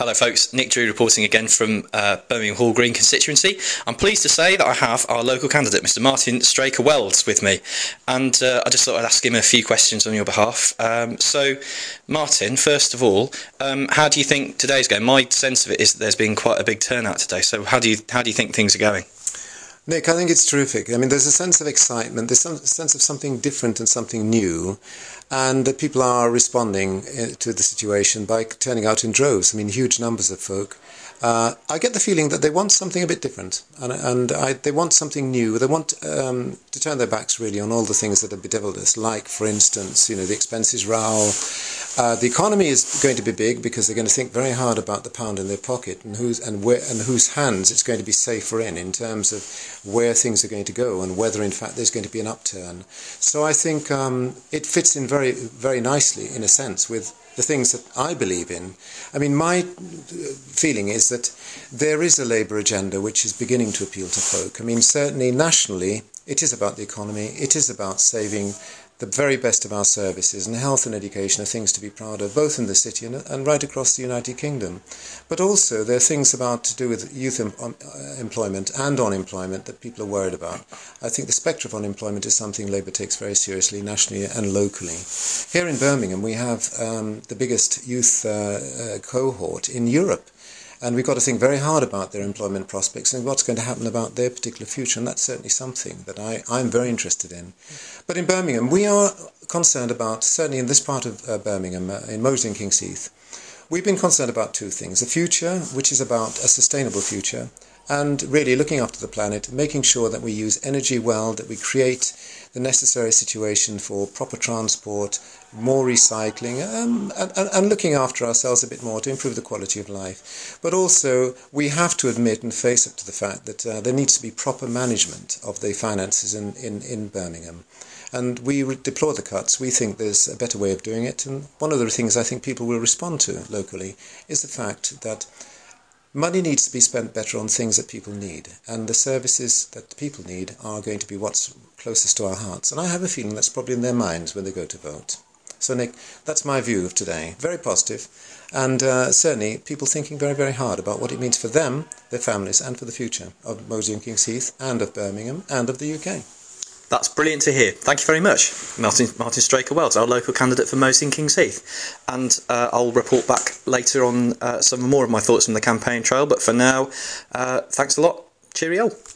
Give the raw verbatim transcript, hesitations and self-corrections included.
Hello folks, Nick Drew reporting again from uh, Birmingham Hall Green constituency. I'm pleased to say that I have our local candidate, Mr Martin Straker-Wells, with me, and uh, I just thought I'd ask him a few questions on your behalf. Um, so, Martin, first of all, um, how do you think today's going? My sense of it is that there's been quite a big turnout today, so how do you, how do you think things are going? Nick, I think it's terrific. I mean, there's a sense of excitement, there's some sense of something different and something new, and that people are responding to the situation by turning out in droves. I mean, huge numbers of folk. Uh, I get the feeling that they want something a bit different, and, and I, they want something new. They want um, to turn their backs really on all the things that have bedeviled us, like, for instance, you know, the expenses row. Uh, the economy is going to be big because they're going to think very hard about the pound in their pocket and whose and where and whose hands it's going to be safer in, in terms of where things are going to go and whether, in fact, there's going to be an upturn. So I think um, it fits in very, very nicely, in a sense, with the things that I believe in. I mean, my feeling is that there is a Labour agenda which is beginning to appeal to folk. I mean, certainly nationally, it is about the economy. It is about saving the very best of our services, and health and education are things to be proud of, both in the city and, and right across the United Kingdom. But also there are things about to do with youth em um, uh, employment and unemployment that people are worried about. I think the spectre of unemployment is something Labour takes very seriously, nationally and locally. Here in Birmingham we have um, the biggest youth uh, uh, cohort in Europe. And we've got to think very hard about their employment prospects and what's going to happen about their particular future. And that's certainly something that I, I'm very interested in. But in Birmingham, we are concerned about, certainly in this part of uh, Birmingham, uh, in Moseley and Kings Heath, we've been concerned about two things. A future, which is about a sustainable future, and really looking after the planet, making sure that we use energy well, that we create the necessary situation for proper transport, more recycling, um, and, and, and looking after ourselves a bit more to improve the quality of life. But also, we have to admit and face up to the fact that uh, there needs to be proper management of the finances in, in, in Birmingham. And we deplore the cuts. We think there's a better way of doing it. And one of the things I think people will respond to locally is the fact that money needs to be spent better on things that people need, and the services that people need are going to be what's closest to our hearts. And I have a feeling that's probably in their minds when they go to vote. So, Nick, that's my view of today. Very positive, and uh, certainly people thinking very, very hard about what it means for them, their families, and for the future of Moseley and Kings Heath, and of Birmingham, and of the U K. That's brilliant to hear. Thank you very much, Martin, Martin Straker-Wells, our local candidate for Moseley and Kings Heath. And uh, I'll report back later on uh, some more of my thoughts on the campaign trail. But for now, uh, thanks a lot. Cheerio.